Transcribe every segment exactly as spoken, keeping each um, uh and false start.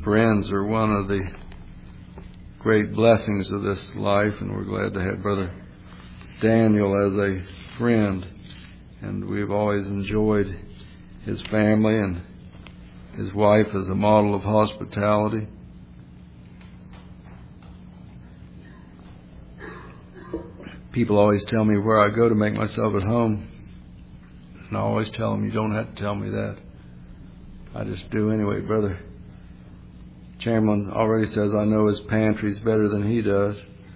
Friends are one of the great blessings of this life, and we're glad to have Brother Daniel as a friend. And we've always enjoyed his family and his wife as a model of hospitality. People always tell me where I go to make myself at home, and I always tell them, you don't have to tell me that. I just do anyway. Brother Chamberlain already says I know his pantries better than he does.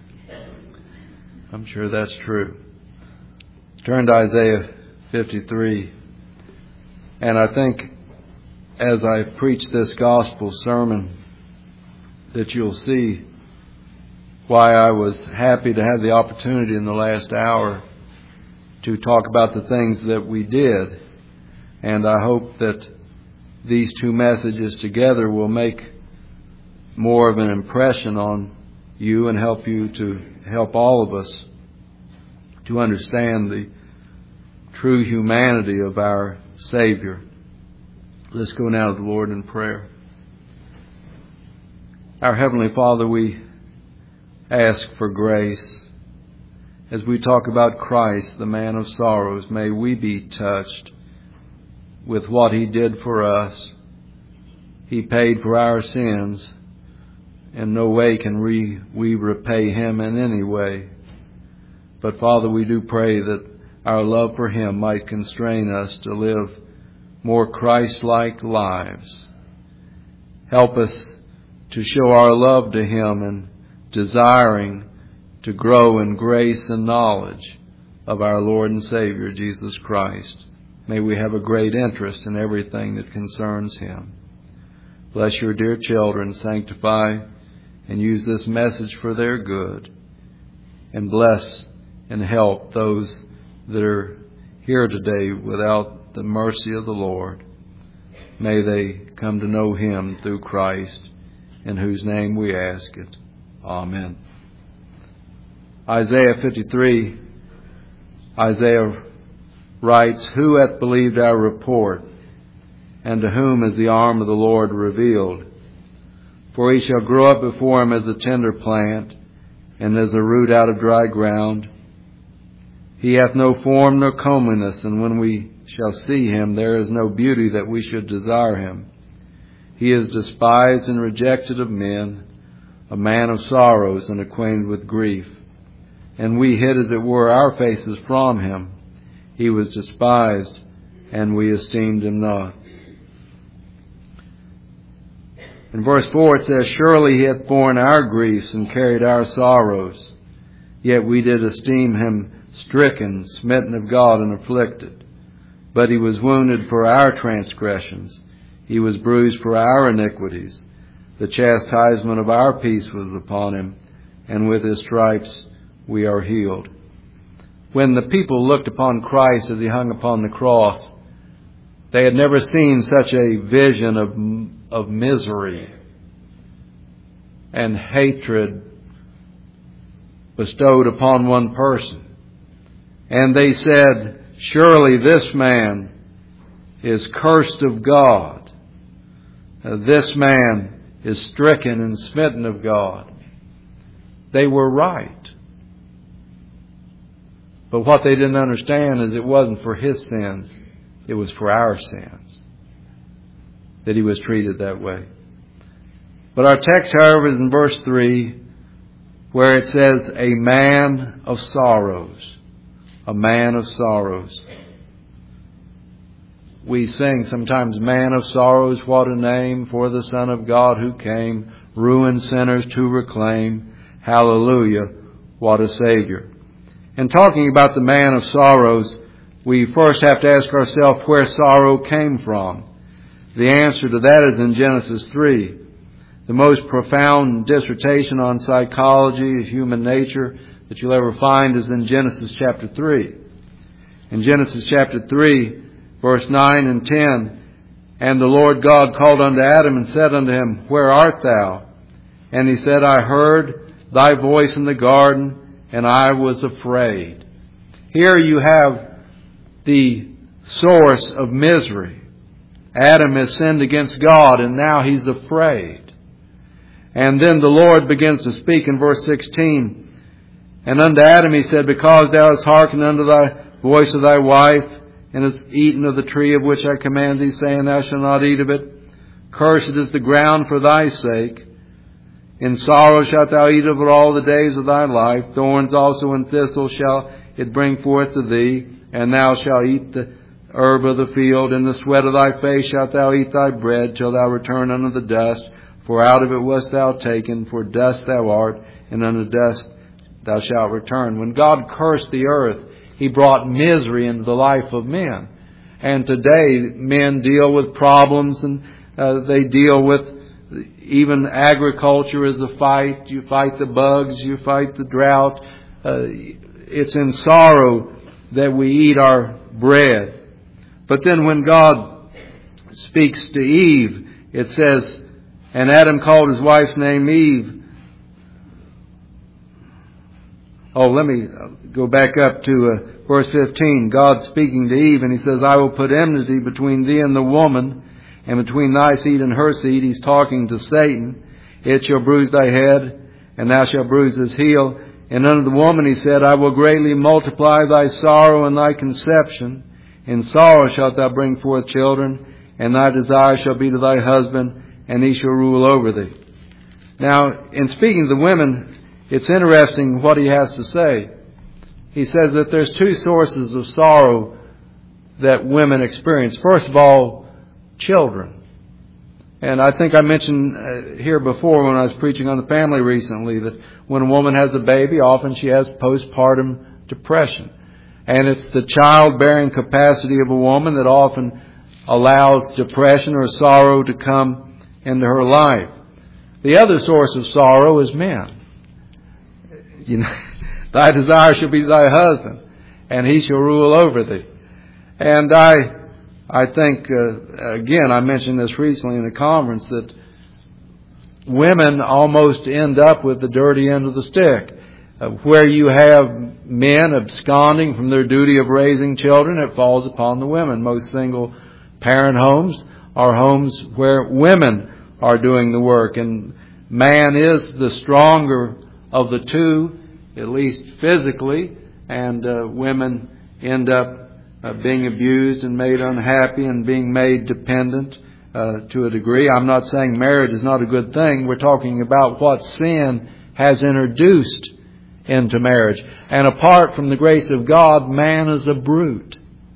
I'm sure that's true. Turn to Isaiah fifty-three. And I think as I preach this gospel sermon that you'll see why I was happy to have the opportunity in the last hour to talk about the things that we did. And I hope that these two messages together will make more of an impression on you and help you to help all of us to understand the true humanity of our Savior. Let's go now to the Lord in prayer. Our Heavenly Father, we ask for grace. As we talk about Christ, the man of sorrows, may we be touched with what He did for us. He paid for our sins. In no way can we, we repay Him in any way. But Father, we do pray that our love for Him might constrain us to live more Christ-like lives. Help us to show our love to Him and desiring to grow in grace and knowledge of our Lord and Savior, Jesus Christ. May we have a great interest in everything that concerns Him. Bless your dear children, sanctify and use this message for their good. And bless and help those that are here today without the mercy of the Lord. May they come to know Him through Christ, in whose name we ask it. Amen. Isaiah fifty-three, Isaiah writes, Who hath believed our report? And to whom is the arm of the Lord revealed? For he shall grow up before him as a tender plant, and as a root out of dry ground. He hath no form nor comeliness, and when we shall see him, there is no beauty that we should desire him. He is despised and rejected of men, a man of sorrows and acquainted with grief. And we hid, as it were, our faces from him. He was despised, and we esteemed him not. In verse four it says, Surely he hath borne our griefs and carried our sorrows. Yet we did esteem him stricken, smitten of God, and afflicted. But he was wounded for our transgressions. He was bruised for our iniquities. The chastisement of our peace was upon him, and with his stripes we are healed. When the people looked upon Christ as he hung upon the cross, they had never seen such a vision of, of misery and hatred bestowed upon one person. And they said, Surely this man is cursed of God. This man is stricken and smitten of God. They were right. But what they didn't understand is it wasn't for his sins. It was for our sins that he was treated that way. But our text, however, is in verse three, where it says, A man of sorrows. A man of sorrows. We sing sometimes, Man of sorrows, what a name for the Son of God who came, ruined sinners to reclaim. Hallelujah, what a Savior. In talking about the man of sorrows, we first have to ask ourselves where sorrow came from. The answer to that is in Genesis three. The most profound dissertation on psychology, human nature, that you'll ever find is in Genesis chapter three. In Genesis chapter three, verse nine and ten, And the Lord God called unto Adam and said unto him, Where art thou? And he said, I heard thy voice in the garden, and I was afraid. Here you have the source of misery. Adam has sinned against God, and now he's afraid. And then the Lord begins to speak in verse sixteen. And unto Adam he said, because thou hast hearkened unto thy voice of thy wife, and hast eaten of the tree of which I command thee, saying, thou shalt not eat of it, cursed is the ground for thy sake. In sorrow shalt thou eat of it all the days of thy life. Thorns also and thistles shall it bring forth to thee, and thou shalt eat the herb of the field. In the sweat of thy face shalt thou eat thy bread, till thou return unto the dust. For out of it wast thou taken, for dust thou art, and unto dust thou shalt return. When God cursed the earth, He brought misery into the life of men. And today, men deal with problems, and uh, they deal with even agriculture is a fight. You fight the bugs, you fight the drought. Uh, it's in sorrow that we eat our bread. But then when God speaks to Eve, it says, and Adam called his wife's name Eve. Oh, let me go back up to uh, verse fifteen. God speaking to Eve, and He says, I will put enmity between thee and the woman, and between thy seed and her seed. He's talking to Satan. It shall bruise thy head, and thou shalt bruise his heel. And unto the woman He said, I will greatly multiply thy sorrow and thy conception. In sorrow shalt thou bring forth children, and thy desire shall be to thy husband, and he shall rule over thee. Now, in speaking to the women, it's interesting what He has to say. He says that there's two sources of sorrow that women experience. First of all, children. And I think I mentioned uh, here before when I was preaching on the family recently that when a woman has a baby, often she has postpartum depression. And it's the childbearing capacity of a woman that often allows depression or sorrow to come into her life. The other source of sorrow is men. You know, thy desire shall be thy husband, and he shall rule over thee. And I I think, uh, again, I mentioned this recently in a conference, that women almost end up with the dirty end of the stick. Uh, where you have men absconding from their duty of raising children, it falls upon the women. Most single parent homes are homes where women are doing the work. And man is the stronger of the two, at least physically, and uh, women end up Uh, being abused and made unhappy and being made dependent uh, to a degree. I'm not saying marriage is not a good thing. We're talking about what sin has introduced into marriage. And apart from the grace of God, man is a brute.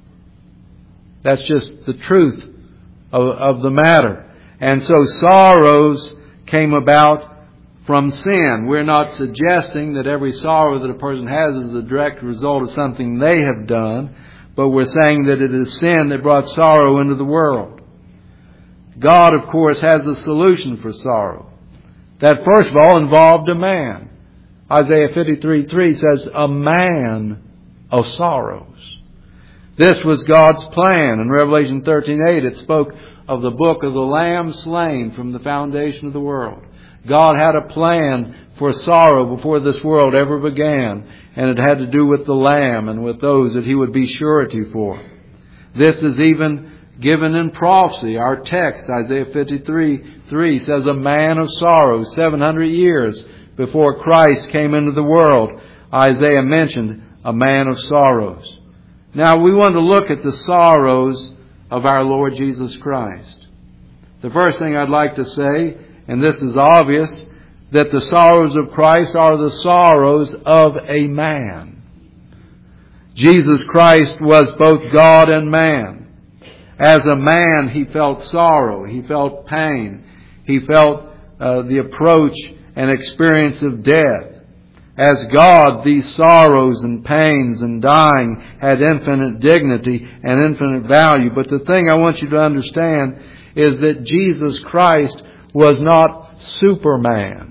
That's just the truth of, of the matter. And so sorrows came about from sin. We're not suggesting that every sorrow that a person has is a direct result of something they have done. But we're saying that it is sin that brought sorrow into the world. God, of course, has a solution for sorrow. That, first of all, involved a man. Isaiah fifty-three three says, a man of sorrows. This was God's plan. In Revelation thirteen eight, it spoke of the book of the Lamb slain from the foundation of the world. God had a plan for sorrow before this world ever began. And it had to do with the Lamb and with those that He would be surety for. This is even given in prophecy. Our text, Isaiah fifty-three three, says a man of sorrows. seven hundred years before Christ came into the world, Isaiah mentioned a man of sorrows. Now we want to look at the sorrows of our Lord Jesus Christ. The first thing I'd like to say, and this is obvious, that the sorrows of Christ are the sorrows of a man. Jesus Christ was both God and man. As a man, He felt sorrow. He felt pain. He felt uh, the approach and experience of death. As God, these sorrows and pains and dying had infinite dignity and infinite value. But the thing I want you to understand is that Jesus Christ was not Superman.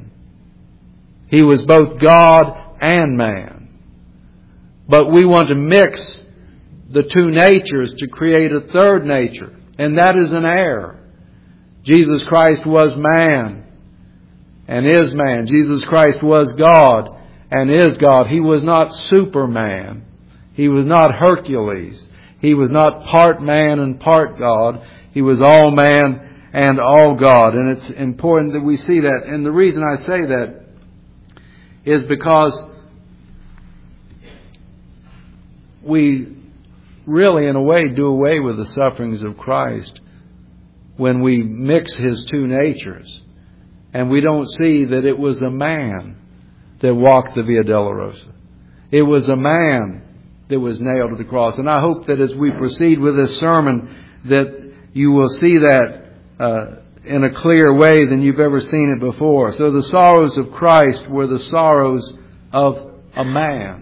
He was both God and man. But we want to mix the two natures to create a third nature. And that is an error. Jesus Christ was man and is man. Jesus Christ was God and is God. He was not Superman. He was not Hercules. He was not part man and part God. He was all man and all God. And it's important that we see that. And the reason I say that is because we really, in a way, do away with the sufferings of Christ when we mix His two natures. And we don't see that it was a man that walked the Via Dolorosa. It was a man that was nailed to the cross. And I hope that as we proceed with this sermon, that you will see that uh, in a clearer way than you've ever seen it before. So the sorrows of Christ were the sorrows of a man.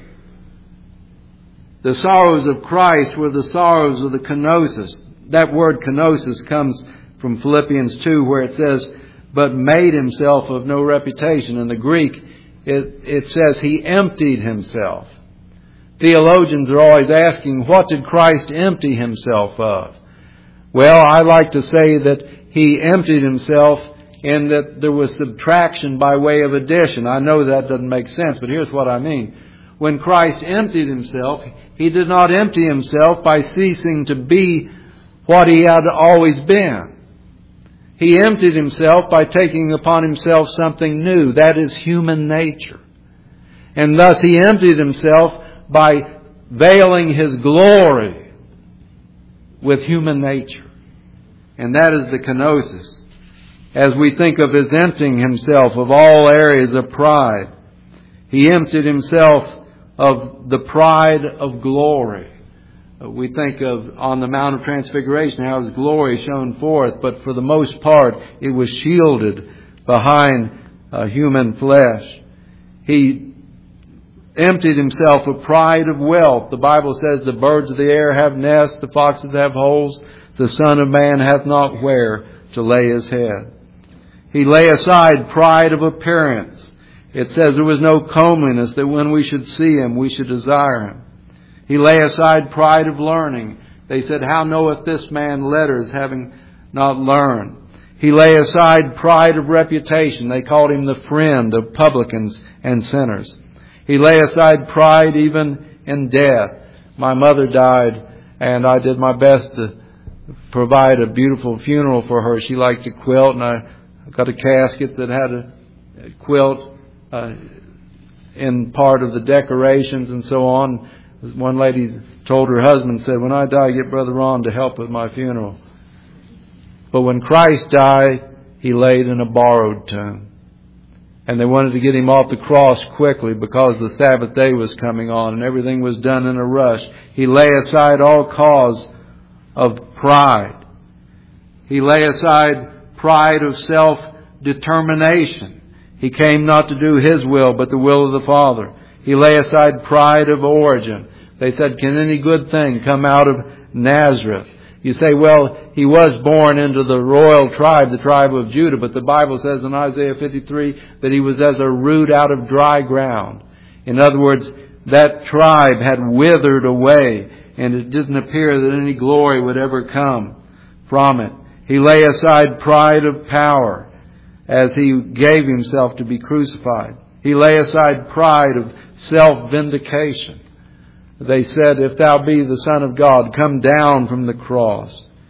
The sorrows of Christ were the sorrows of the kenosis. That word kenosis comes from Philippians two, where it says, but made himself of no reputation. In the Greek, it, it says he emptied himself. Theologians are always asking, what did Christ empty himself of? Well, I like to say that he emptied himself in that there was subtraction by way of addition. I know that doesn't make sense, but here's what I mean. When Christ emptied himself, He did not empty Himself by ceasing to be what He had always been. He emptied Himself by taking upon Himself something new. That is human nature. And thus He emptied Himself by veiling His glory with human nature. And that is the kenosis. As we think of His emptying Himself of all areas of pride, He emptied Himself of the pride of glory. We think of on the Mount of Transfiguration how His glory shone forth, but for the most part it was shielded behind uh, human flesh. He emptied Himself of pride of wealth. The Bible says the birds of the air have nests, the foxes have holes, the Son of Man hath not where to lay His head. He lay aside pride of appearance. It says there was no comeliness, that when we should see Him, we should desire Him. He lay aside pride of learning. They said, how knoweth this man letters, having not learned? He lay aside pride of reputation. They called Him the friend of publicans and sinners. He lay aside pride even in death. My mother died, and I did my best to provide a beautiful funeral for her. She liked to quilt, and I got a casket that had a quilt Uh, in part of the decorations and so on. One lady told her husband, said, when I die, get Brother Ron to help with my funeral. But when Christ died, He laid in a borrowed tomb. And they wanted to get Him off the cross quickly because the Sabbath day was coming on and everything was done in a rush. He lay aside all cause of pride. He lay aside pride of self-determination. He came not to do His will, but the will of the Father. He lay aside pride of origin. They said, can any good thing come out of Nazareth? You say, well, He was born into the royal tribe, the tribe of Judah, but the Bible says in Isaiah fifty-three that He was as a root out of dry ground. In other words, that tribe had withered away, and it didn't appear that any glory would ever come from it. He lay aside pride of power as He gave Himself to be crucified. He lay aside pride of self-vindication. They said, if Thou be the Son of God, come down from the cross.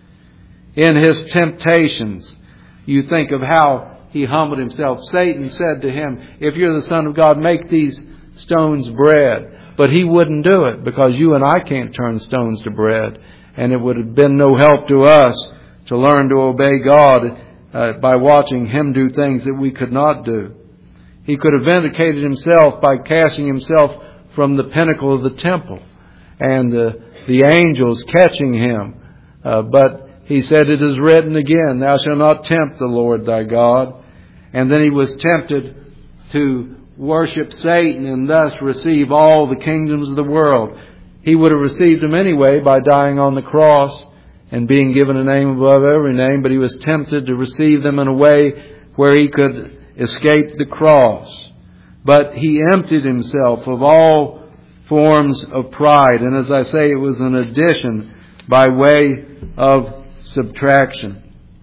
In His temptations, you think of how He humbled Himself. Satan said to Him, if you're the Son of God, make these stones bread. But He wouldn't do it, because you and I can't turn stones to bread. And it would have been no help to us to learn to obey God Uh, by watching Him do things that we could not do. He could have vindicated Himself by casting Himself from the pinnacle of the temple and uh, the angels catching Him. Uh, but He said, it is written again, thou shalt not tempt the Lord thy God. And then He was tempted to worship Satan and thus receive all the kingdoms of the world. He would have received them anyway by dying on the cross and being given a name above every name, but He was tempted to receive them in a way where He could escape the cross. But He emptied Himself of all forms of pride. And as I say, it was an addition by way of subtraction.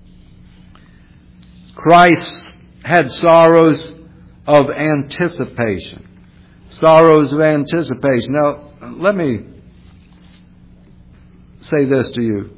Christ had sorrows of anticipation. Sorrows of anticipation. Now, let me say this to you.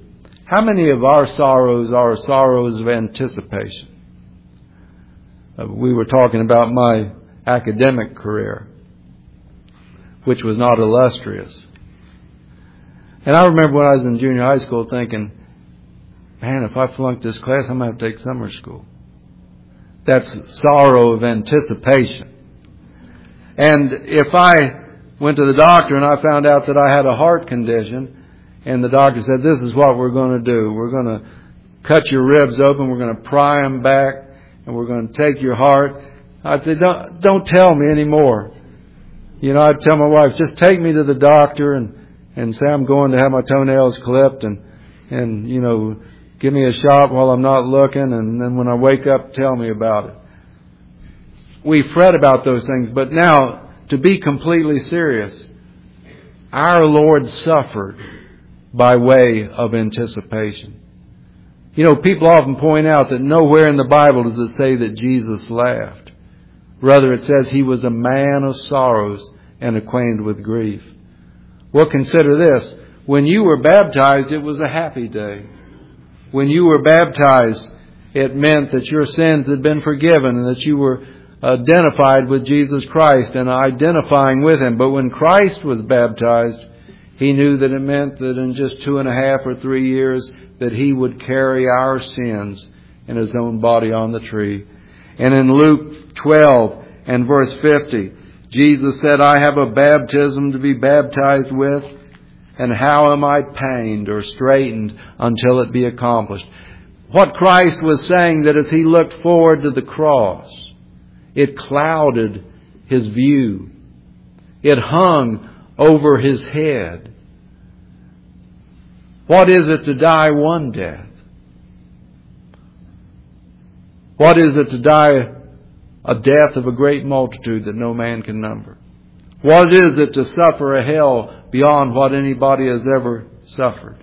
How many of our sorrows are sorrows of anticipation? Uh, we were talking about my academic career, which was not illustrious. And I remember when I was in junior high school thinking, man, if I flunk this class, I'm going to have to take summer school. That's sorrow of anticipation. And if I went to the doctor and I found out that I had a heart condition, and the doctor said, this is what we're going to do. We're going to cut your ribs open, we're going to pry them back, and we're going to take your heart. I'd say, don't, don't tell me anymore. You know, I'd tell my wife, just take me to the doctor and, and say I'm going to have my toenails clipped and, and, you know, give me a shot while I'm not looking, and then when I wake up, tell me about it. We fret about those things, but now, to be completely serious, our Lord suffered by way of anticipation. You know, people often point out that nowhere in the Bible does it say that Jesus laughed. Rather, it says he was a man of sorrows and acquainted with grief. Well, consider this. When you were baptized, it was a happy day. When you were baptized, it meant that your sins had been forgiven and that you were identified with Jesus Christ and identifying with Him. But when Christ was baptized, He knew that it meant that in just two and a half or three years that He would carry our sins in His own body on the tree. And in Luke twelve and verse fifty, Jesus said, I have a baptism to be baptized with, and how am I pained or straitened until it be accomplished? What Christ was saying, that as He looked forward to the cross, it clouded His view. It hung over His head. What is it to die one death? What is it to die a death of a great multitude that no man can number? What is it to suffer a hell beyond what anybody has ever suffered?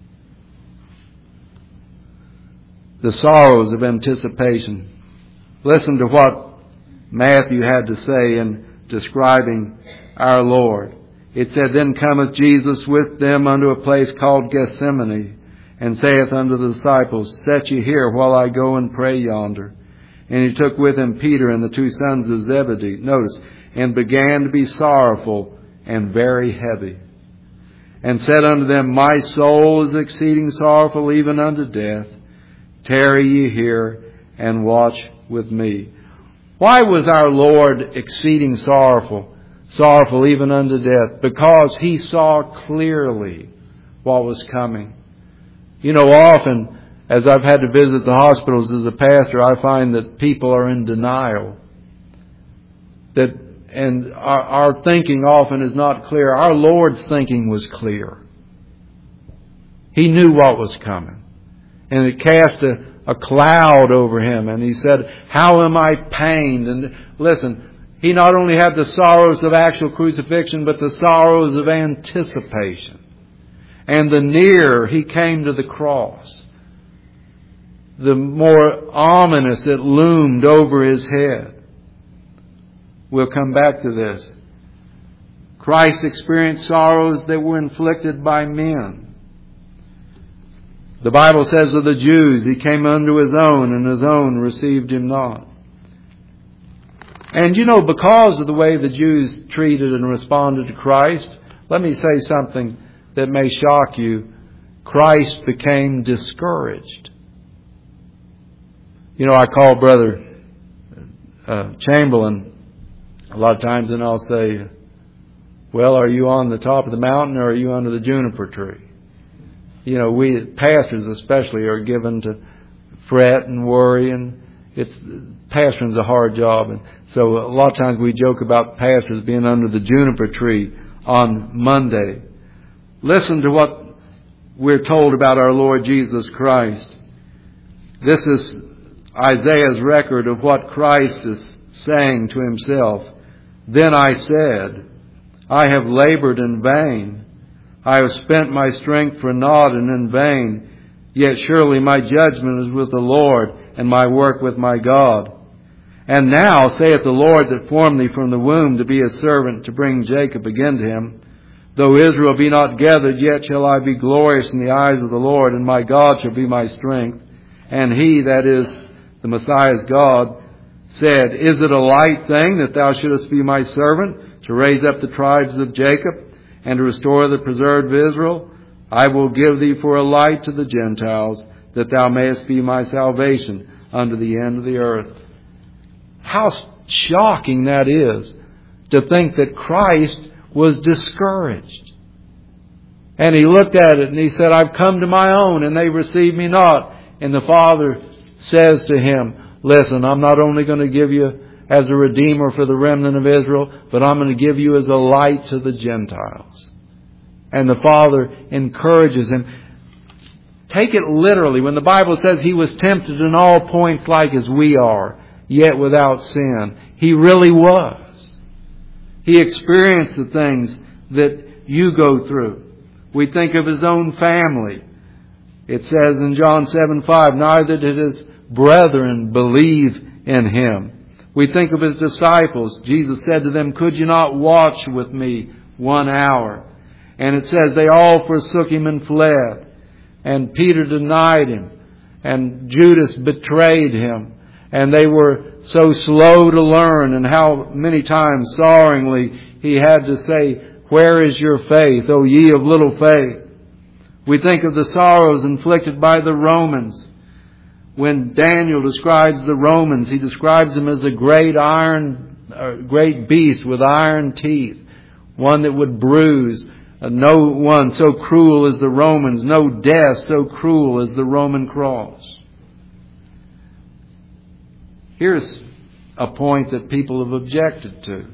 The sorrows of anticipation. Listen to what Matthew had to say in describing our Lord. It said, Then cometh Jesus with them unto a place called Gethsemane, and saith unto the disciples, Set ye here while I go and pray yonder. And He took with Him Peter and the two sons of Zebedee. Notice, and began to be sorrowful and very heavy. And said unto them, My soul is exceeding sorrowful, even unto death. Tarry ye here, and watch with me. Why was our Lord exceeding sorrowful, sorrowful even unto death? Because He saw clearly what was coming. You know, often, as I've had to visit the hospitals as a pastor, I find that people are in denial. That And our, our thinking often is not clear. Our Lord's thinking was clear. He knew what was coming. And it cast a, a cloud over Him. And He said, how am I pained? And listen, He not only had the sorrows of actual crucifixion, but the sorrows of anticipation. And the nearer He came to the cross, the more ominous it loomed over His head. We'll come back to this. Christ experienced sorrows that were inflicted by men. The Bible says of the Jews, He came unto His own, and His own received Him not. And you know, because of the way the Jews treated and responded to Christ, let me say something that may shock you. Christ became discouraged. You know, I call Brother uh, Chamberlain a lot of times, and I'll say, well, are you on the top of the mountain or are you under the juniper tree? You know, we pastors especially are given to fret and worry, and it's pastoring's a hard job. And so a lot of times we joke about pastors being under the juniper tree on Monday. Listen to what we're told about our Lord Jesus Christ. This is Isaiah's record of what Christ is saying to Himself. Then I said, I have labored in vain. I have spent my strength for naught and in vain. Yet surely my judgment is with the Lord, and my work with my God. And now saith the Lord that formed thee from the womb to be His servant, to bring Jacob again to Him. Though Israel be not gathered, yet shall I be glorious in the eyes of the Lord, and my God shall be my strength. And he, that is the Messiah's God, said, Is it a light thing that thou shouldest be my servant, to raise up the tribes of Jacob, and to restore the preserved of Israel? I will give thee for a light to the Gentiles, that thou mayest be my salvation unto the end of the earth. How shocking that is, to think that Christ was discouraged. And he looked at it and he said, I've come to my own and they receive me not. And the Father says to him, listen, I'm not only going to give you as a redeemer for the remnant of Israel, but I'm going to give you as a light to the Gentiles. And the Father encourages him. Take it literally. When the Bible says he was tempted in all points like as we are, yet without sin, he really was. He experienced the things that you go through. We think of his own family. It says in John seven five, neither did his brethren believe in him. We think of his disciples. Jesus said to them, could you not watch with me one hour? And it says they all forsook him and fled. And Peter denied him. And Judas betrayed him. And they were so slow to learn, and how many times sorrowingly he had to say, where is your faith, O ye of little faith? We think of the sorrows inflicted by the Romans. When Daniel describes the Romans, he describes them as a great iron, a great beast with iron teeth, one that would bruise. No one so cruel as the Romans, no death so cruel as the Roman cross. Here's a point that people have objected to.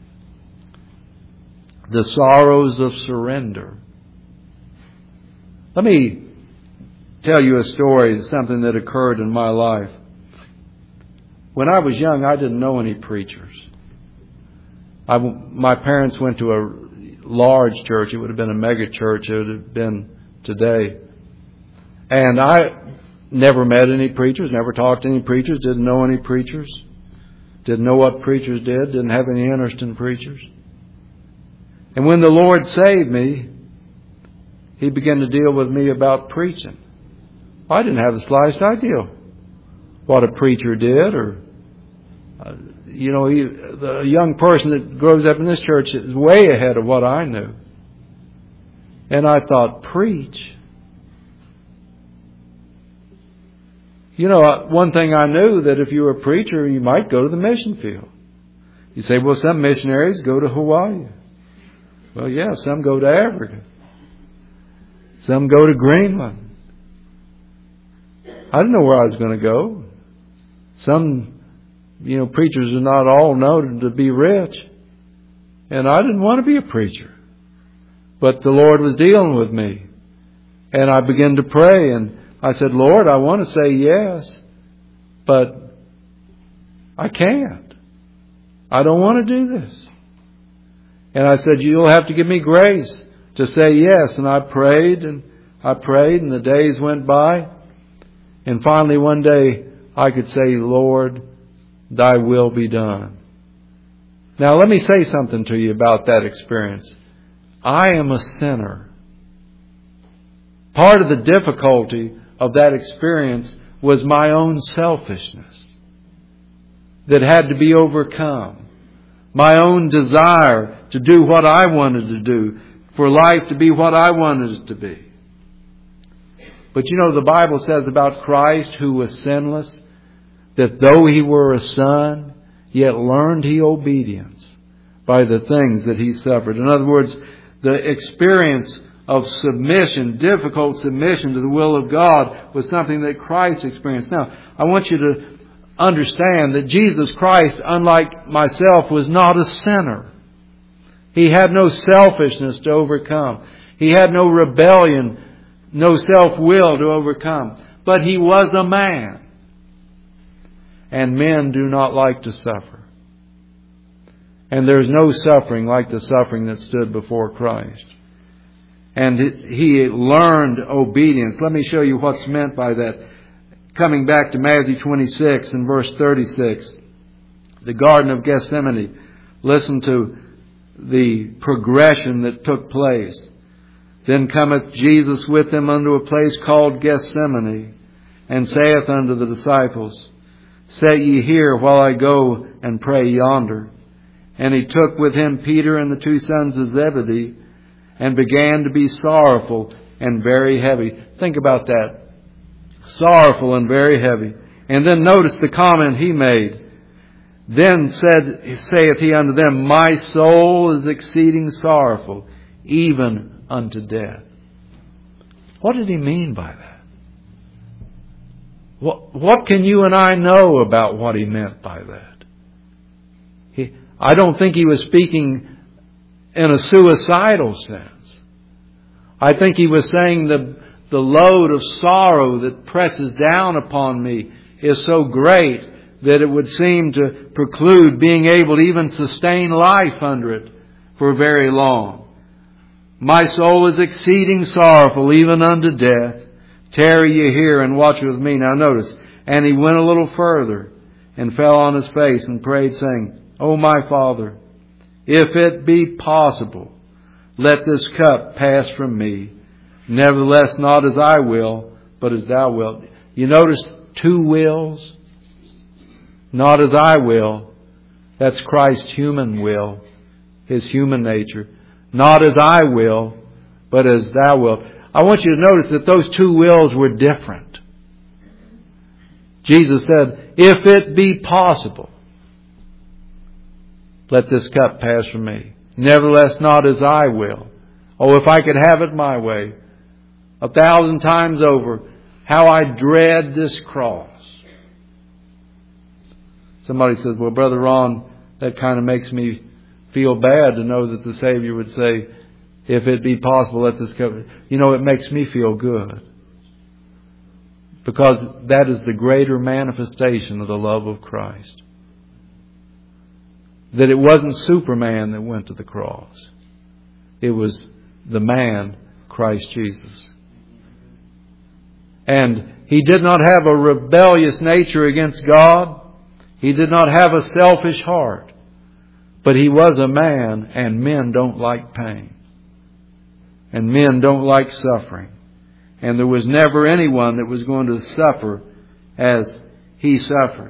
The sorrows of surrender. Let me tell you a story, something that occurred in my life. When I was young, I didn't know any preachers. I, my parents went to a large church. It would have been a mega church. It would have been today. And I never met any preachers, never talked to any preachers, didn't know any preachers, didn't know what preachers did, didn't have any interest in preachers. And when the Lord saved me, He began to deal with me about preaching. I didn't have the slightest idea what a preacher did, or, uh, you know, he, the young person that grows up in this church is way ahead of what I knew. And I thought, preach? You know, one thing I knew, that if you were a preacher, you might go to the mission field. You say, well, some missionaries go to Hawaii. Well, yeah, some go to Africa. Some go to Greenland. I didn't know where I was going to go. Some, you know, preachers are not all known to be rich. And I didn't want to be a preacher. But the Lord was dealing with me. And I began to pray, and I said, Lord, I want to say yes, but I can't. I don't want to do this. And I said, you'll have to give me grace to say yes. And I prayed and I prayed and the days went by. And finally one day I could say, Lord, thy will be done. Now let me say something to you about that experience. I am a sinner. Part of the difficulty of that experience was my own selfishness that had to be overcome. My own desire to do what I wanted to do, for life to be what I wanted it to be. But you know, the Bible says about Christ, who was sinless, that though He were a son, yet learned He obedience by the things that He suffered. In other words, the experience of submission, difficult submission to the will of God, was something that Christ experienced. Now, I want you to understand that Jesus Christ, unlike myself, was not a sinner. He had no selfishness to overcome. He had no rebellion, no self-will to overcome. But He was a man. And men do not like to suffer. And there's no suffering like the suffering that stood before Christ. And He learned obedience. Let me show you what's meant by that. Coming back to Matthew twenty-six and verse thirty-six. The Garden of Gethsemane. Listen to the progression that took place. Then cometh Jesus with them unto a place called Gethsemane, and saith unto the disciples, Set ye here while I go and pray yonder. And he took with him Peter and the two sons of Zebedee, and began to be sorrowful and very heavy. Think about that. Sorrowful and very heavy. And then notice the comment he made. Then said, saith he unto them, My soul is exceeding sorrowful, even unto death. What did he mean by that? What, what can you and I know about what he meant by that? He, I don't think he was speaking in a suicidal sense. I think he was saying the, the load of sorrow that presses down upon me is so great that it would seem to preclude being able to even sustain life under it for very long. My soul is exceeding sorrowful, even unto death. Tarry ye here and watch with me. Now notice, and he went a little further and fell on his face and prayed, saying, O my Father, if it be possible, let this cup pass from me. Nevertheless, not as I will, but as thou wilt. You notice two wills? Not as I will. That's Christ's human will, His human nature. Not as I will, but as thou wilt. I want you to notice that those two wills were different. Jesus said, if it be possible, let this cup pass from me. Nevertheless, not as I will. Oh, if I could have it my way. A thousand times over, how I dread this cross. Somebody says, well, Brother Ron, that kind of makes me feel bad to know that the Savior would say, if it be possible, let this cup. You know, it makes me feel good. Because that is the greater manifestation of the love of Christ. That it wasn't Superman that went to the cross. It was the man, Christ Jesus. And He did not have a rebellious nature against God. He did not have a selfish heart. But He was a man, and men don't like pain. And men don't like suffering. And there was never anyone that was going to suffer as He suffered.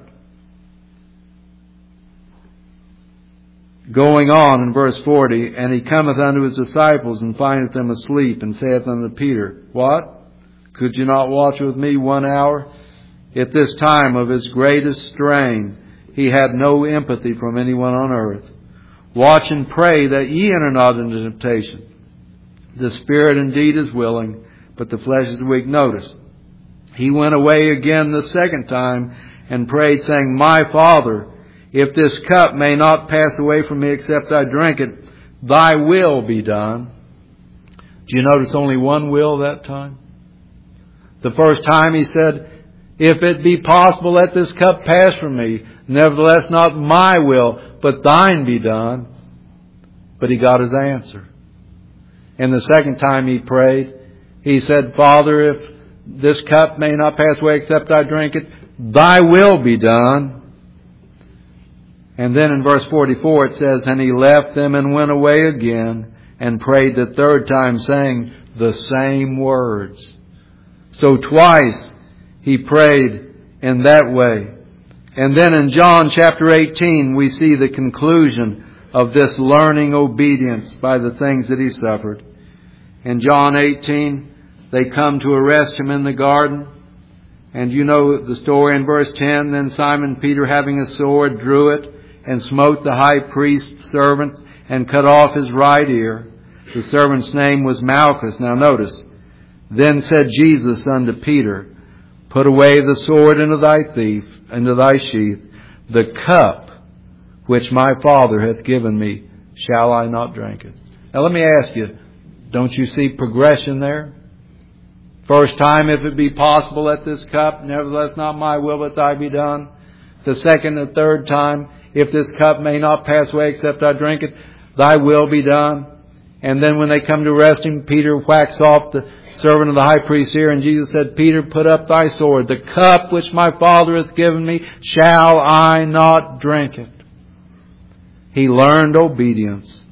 Going on in verse forty, and He cometh unto His disciples, and findeth them asleep, and saith unto Peter, What? Could you not watch with me one hour? At this time of His greatest strain, He had no empathy from anyone on earth. Watch and pray that ye enter not into temptation. The spirit indeed is willing, but the flesh is weak. Notice, He went away again the second time and prayed, saying, My Father, if this cup may not pass away from me except I drink it, Thy will be done. Do you notice only one will that time? The first time He said, If it be possible, let this cup pass from me. Nevertheless, not my will, but Thine be done. But He got His answer. And the second time He prayed, He said, Father, if this cup may not pass away except I drink it, Thy will be done. And then in verse forty-four it says, And He left them and went away again and prayed the third time, saying the same words. So twice He prayed in that way. And then in John chapter eighteen we see the conclusion of this learning obedience by the things that He suffered. In John eighteen, they come to arrest Him in the garden. And you know the story in verse ten. Then Simon Peter, having a sword, drew it and smote the high priest's servant and cut off his right ear. The servant's name was Malchus. Now notice. Then said Jesus unto Peter, Put away the sword into thy thief, into thy sheath. The cup which my Father hath given me, shall I not drink it? Now let me ask you, don't you see progression there? First time, if it be possible, let this cup, nevertheless not my will, but Thy be done. The second and third time, if this cup may not pass away except I drink it, Thy will be done. And then when they come to arrest Him, Peter whacks off the servant of the high priest's ear, and Jesus said, Peter, put up thy sword. The cup which my Father hath given me, shall I not drink it? He learned obedience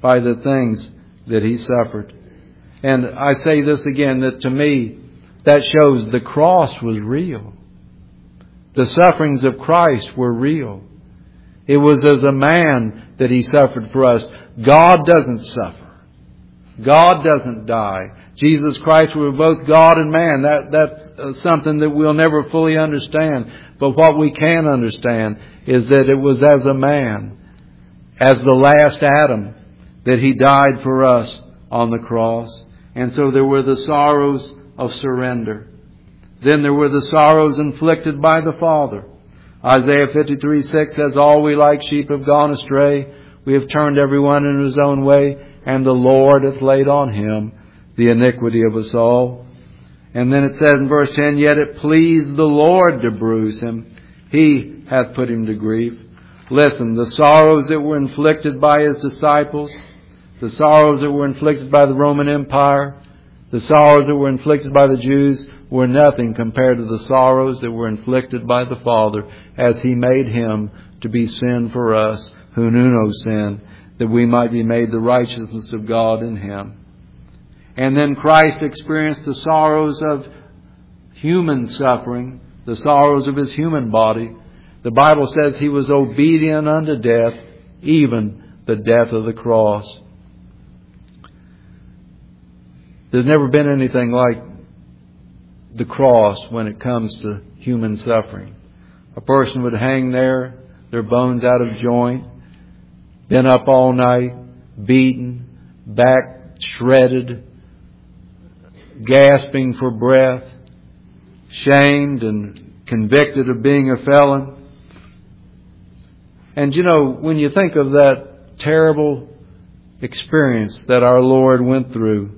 by the things that He suffered. And I say this again, that to me, that shows the cross was real. The sufferings of Christ were real. It was as a man that He suffered for us. God doesn't suffer. God doesn't die. Jesus Christ was both God and man. That, that's something that we'll never fully understand. But what we can understand is that it was as a man, as the last Adam, that He died for us on the cross. And so there were the sorrows of surrender. Then there were the sorrows inflicted by the Father. Isaiah fifty-three six says, all we like sheep have gone astray. We have turned everyone in his own way, and the Lord hath laid on Him the iniquity of us all. And then it says in verse ten, yet it pleased the Lord to bruise Him. He hath put Him to grief. Listen, the sorrows that were inflicted by His disciples, the sorrows that were inflicted by the Roman Empire, the sorrows that were inflicted by the Jews were nothing compared to the sorrows that were inflicted by the Father as He made Him to be sin for us who knew no sin, that we might be made the righteousness of God in Him. And then Christ experienced the sorrows of human suffering, the sorrows of His human body. The Bible says He was obedient unto death, even the death of the cross. There's never been anything like the cross when it comes to human suffering. A person would hang there, their bones out of joint, been up all night, beaten, back shredded, gasping for breath, shamed and convicted of being a felon. And you know, when you think of that terrible experience that our Lord went through,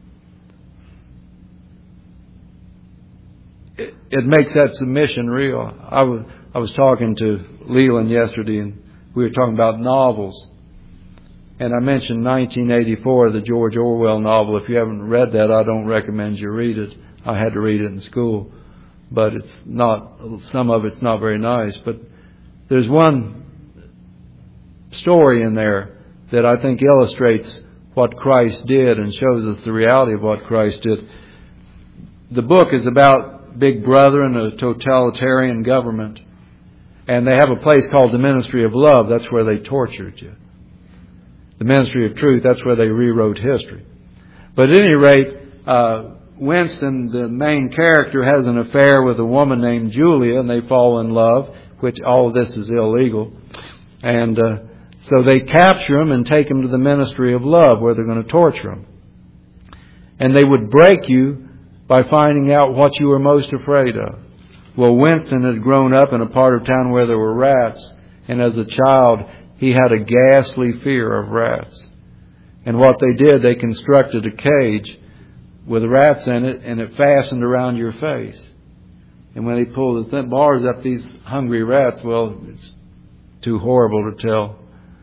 it, it makes that submission real. I was, I was talking to Leland yesterday, and we were talking about novels. And I mentioned nineteen eighty-four, the George Orwell novel. If you haven't read that, I don't recommend you read it. I had to read it in school. But it's not, some of it's not very nice. But there's one story in there that I think illustrates what Christ did and shows us the reality of what Christ did. The book is about Big Brother and a totalitarian government. And they have a place called the Ministry of Love. That's where they tortured you. The Ministry of Truth, that's where they rewrote history. But at any rate, uh, Winston, the main character, has an affair with a woman named Julia, and they fall in love, which all of this is illegal. And uh, so they capture him and take him to the Ministry of Love, where they're going to torture him. And they would break you by finding out what you were most afraid of. Well, Winston had grown up in a part of town where there were rats, and as a child, he had a ghastly fear of rats. And what they did, they constructed a cage with rats in it, and it fastened around your face. And when they pulled the thin bars up, these hungry rats, well, it's too horrible to tell.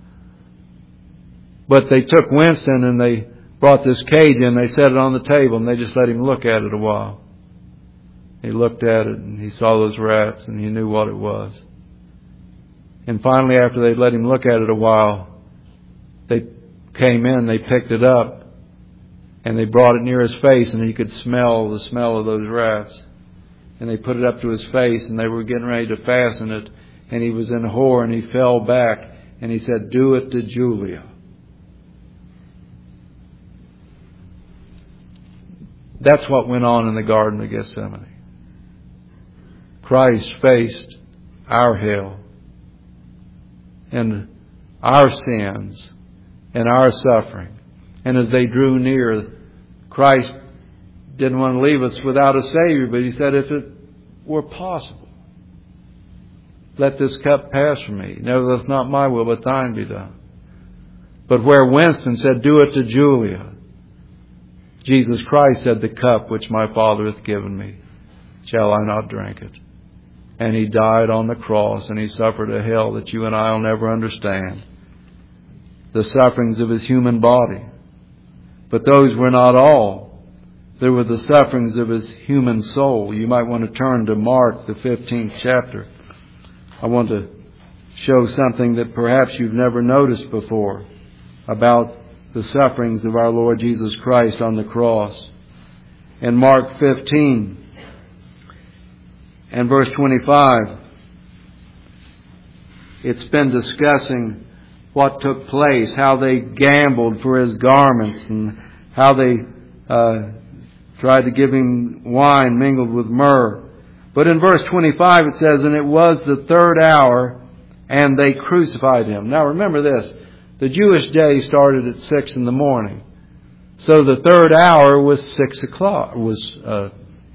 But they took Winston and they brought this cage in, they set it on the table, and they just let him look at it a while. He looked at it and he saw those rats and he knew what it was. And finally, after they'd let him look at it a while, they came in, they picked it up, and they brought it near his face, and he could smell the smell of those rats. And they put it up to his face, and they were getting ready to fasten it, and he was in horror, and he fell back, and he said, "Do it to Julia." That's what went on in the Garden of Gethsemane. Christ faced our hell and our sins and our suffering. And as they drew near, Christ didn't want to leave us without a Savior, but He said, if it were possible, let this cup pass from me. Nevertheless, not my will, but thine be done. But where Winston said, do it to Julia, Jesus Christ said, the cup which my Father hath given me, shall I not drink it? And He died on the cross, and He suffered a hell that you and I will never understand. The sufferings of His human body. But those were not all. There were the sufferings of His human soul. You might want to turn to Mark, the fifteenth chapter. I want to show something that perhaps you've never noticed before about the sufferings of our Lord Jesus Christ on the cross. In Mark fifteen and verse twenty-five, it's been discussing what took place, how they gambled for his garments, and how they uh, tried to give him wine mingled with myrrh. But in verse twenty-five it says, "And it was the third hour, and they crucified him." Now remember this, the Jewish day started at six in the morning. So the third hour was six o'clock, was, uh,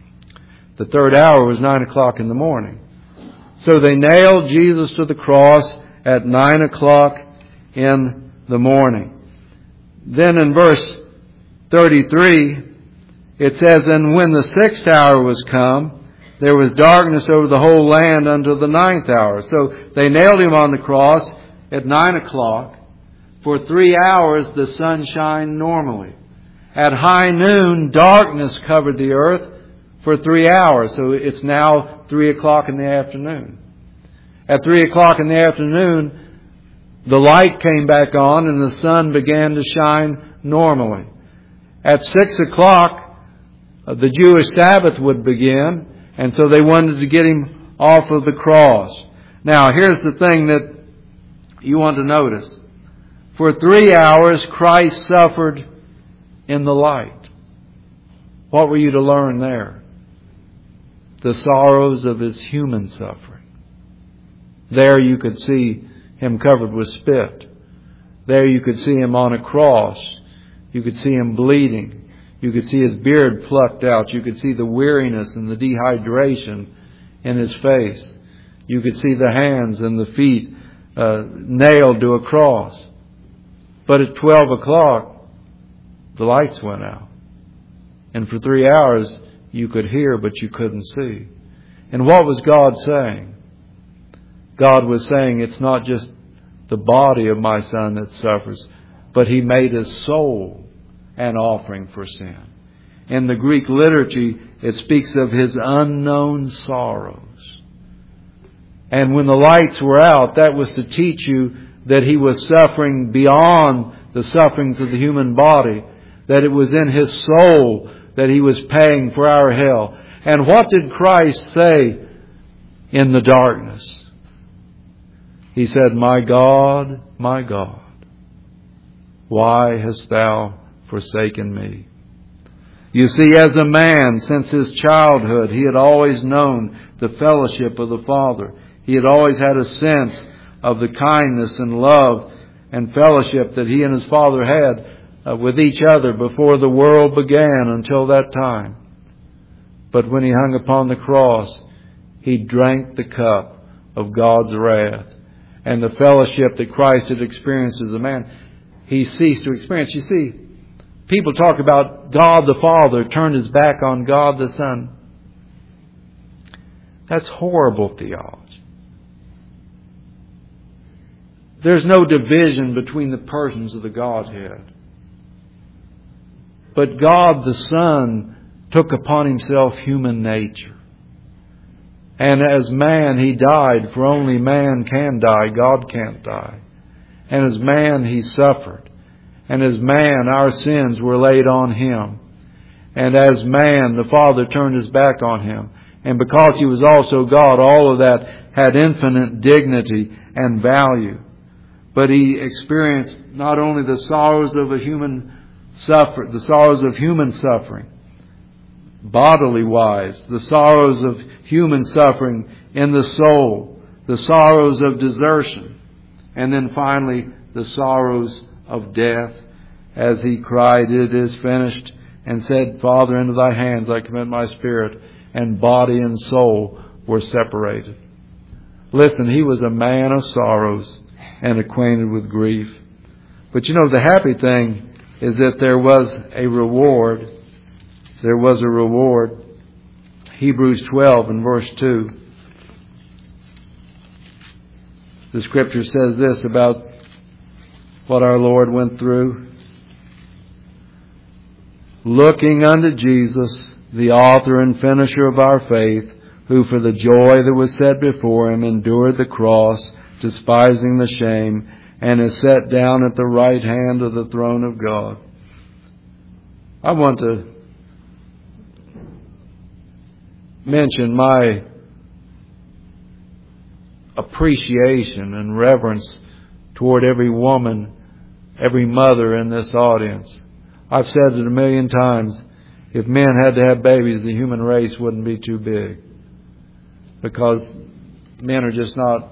the third hour was nine o'clock in the morning. So they nailed Jesus to the cross at nine o'clock in the morning. Then in verse thirty-three, it says, "And when the sixth hour was come, there was darkness over the whole land until the ninth hour." So they nailed him on the cross at nine o'clock. For three hours the sun shined normally. At high noon, darkness covered the earth for three hours. So it's now three o'clock in the afternoon. At three o'clock in the afternoon, the light came back on and the sun began to shine normally. At six o'clock, the Jewish Sabbath would begin, and so they wanted to get him off of the cross. Now, here's the thing that you want to notice. For three hours, Christ suffered in the light. What were you to learn there? The sorrows of his human suffering. There you could see him covered with spit. There you could see him on a cross. You could see him bleeding. You could see his beard plucked out. You could see the weariness and the dehydration in his face. You could see the hands and the feet uh, nailed to a cross. But at twelve o'clock, the lights went out. And for three hours, you could hear, but you couldn't see. And what was God saying? God was saying, it's not just the body of my son that suffers, but he made his soul an offering for sin. In the Greek liturgy, it speaks of his unknown sorrows. And when the lights were out, that was to teach you that he was suffering beyond the sufferings of the human body, that it was in his soul that he was paying for our hell. And what did Christ say in the darkness? He said, "My God, my God, why hast thou forsaken me?" You see, as a man, since his childhood, he had always known the fellowship of the Father. He had always had a sense of the kindness and love and fellowship that he and his Father had uh, with each other before the world began until that time. But when he hung upon the cross, he drank the cup of God's wrath. And the fellowship that Christ had experienced as a man, he ceased to experience. You see, people talk about God the Father turned his back on God the Son. That's horrible theology. There's no division between the persons of the Godhead. But God the Son took upon himself human nature. And as man, he died, for only man can die. God can't die. And as man, he suffered. And as man, our sins were laid on him. And as man, the Father turned his back on him. And because he was also God, all of that had infinite dignity and value. But he experienced not only the sorrows of a human suffer, the sorrows of human suffering, bodily wise, the sorrows of human suffering in the soul, the sorrows of desertion, and then finally the sorrows of death, as he cried, "It is finished," and said, "Father, into thy hands I commit my spirit," and body and soul were separated. Listen, he was a man of sorrows and acquainted with grief. But you know, the happy thing is that there was a reward. There was a reward. Hebrews twelve and verse two. The Scripture says this about what our Lord went through. "Looking unto Jesus, the author and finisher of our faith, who for the joy that was set before him endured the cross, despising the shame, and is set down at the right hand of the throne of God. I want to mention my appreciation and reverence toward every woman, every mother in this audience. I've said it a million times. If men had to have babies, the human race wouldn't be too big. Because men are just not,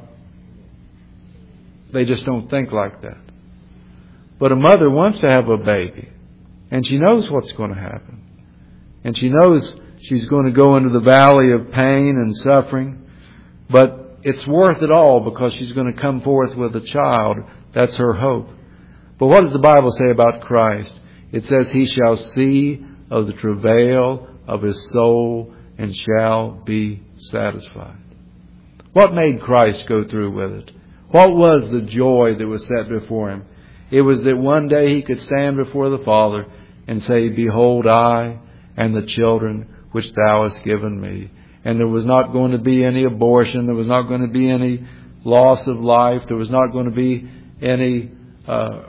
they just don't think like that. But a mother wants to have a baby. And she knows what's going to happen. And she knows she's going to go into the valley of pain and suffering. But it's worth it all because she's going to come forth with a child. That's her hope. But what does the Bible say about Christ? It says, He shall see of the travail of His soul and shall be satisfied. What made Christ go through with it? What was the joy that was set before Him? It was that one day He could stand before the Father and say, Behold, I and the children which Thou hast given me. And there was not going to be any abortion. There was not going to be any loss of life. There was not going to be any uh,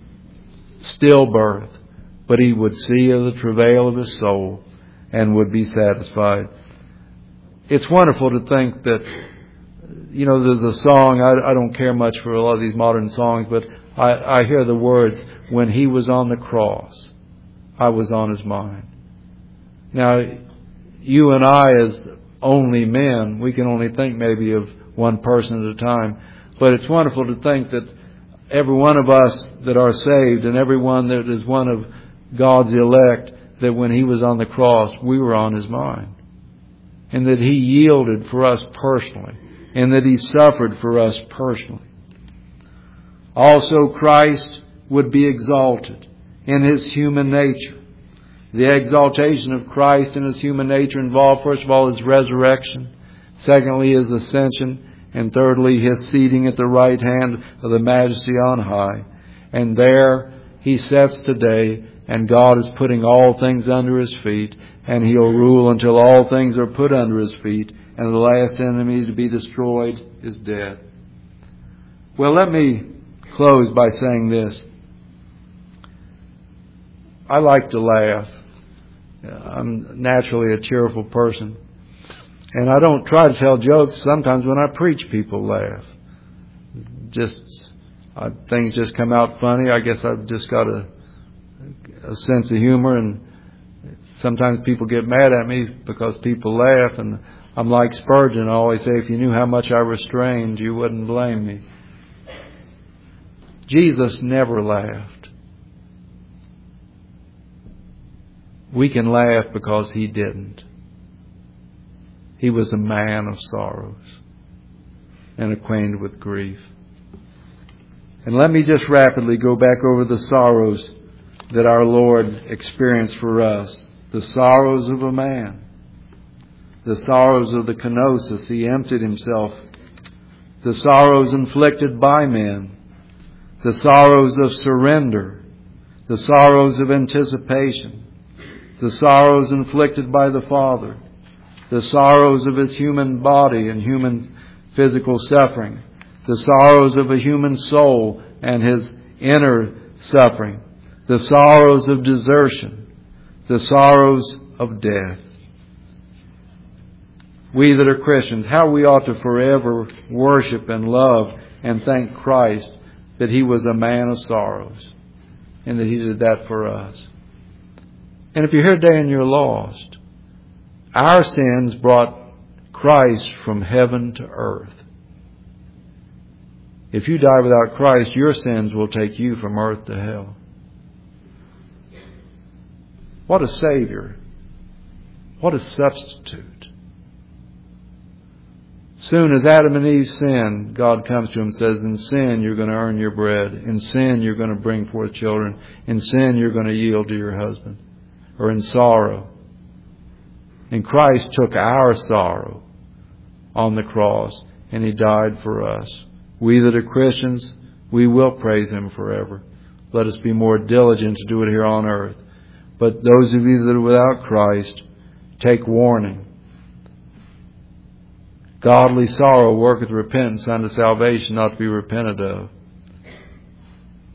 stillbirth. But He would see of the travail of His soul and would be satisfied. It's wonderful to think that, you know, there's a song, I, I don't care much for a lot of these modern songs, but I, I hear the words, when He was on the cross, I was on His mind. Now, you and I as only men, we can only think maybe of one person at a time, but it's wonderful to think that every one of us that are saved and everyone that is one of God's elect, that when He was on the cross, we were on His mind. And that He yielded for us personally. And that He suffered for us personally. Also, Christ would be exalted in His human nature. The exaltation of Christ in His human nature involved, first of all, His resurrection. Secondly, His ascension. And thirdly, His seating at the right hand of the Majesty on high. And there He sits today, and God is putting all things under His feet, and He'll rule until all things are put under His feet, and the last enemy to be destroyed is dead. Well, let me close by saying this. I like to laugh. I'm naturally a cheerful person. And I don't try to tell jokes. Sometimes when I preach, people laugh. Just, uh, things just come out funny. I guess I've just got a a sense of humor, and sometimes people get mad at me because people laugh, and I'm like Spurgeon. I always say, if you knew how much I restrained, you wouldn't blame me. Jesus never laughed. We can laugh because He didn't. He was a man of sorrows and acquainted with grief. And let me just rapidly go back over the sorrows that our Lord experienced for us. The sorrows of a man. The sorrows of the kenosis. He emptied Himself. The sorrows inflicted by men. The sorrows of surrender. The sorrows of anticipation. The sorrows inflicted by the Father. The sorrows of His human body and human physical suffering. The sorrows of a human soul and His inner suffering. The sorrows of desertion, the sorrows of death. We that are Christians, how we ought to forever worship and love and thank Christ that He was a man of sorrows and that He did that for us. And if you're here today and you're lost, our sins brought Christ from heaven to earth. If you die without Christ, your sins will take you from earth to hell. What a Savior. What a substitute. Soon as Adam and Eve sinned, God comes to him and says, in sin you're going to earn your bread. In sin you're going to bring forth children. In sin you're going to yield to your husband. Or in sorrow. And Christ took our sorrow on the cross and He died for us. We that are Christians, we will praise Him forever. Let us be more diligent to do it here on earth. But those of you that are without Christ, take warning. Godly sorrow worketh repentance unto salvation, not to be repented of.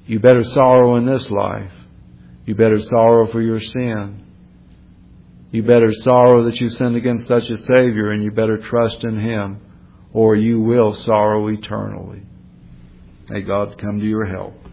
You better sorrow in this life. You better sorrow for your sin. You better sorrow that you sinned against such a Savior, and you better trust in Him, or you will sorrow eternally. May God come to your help.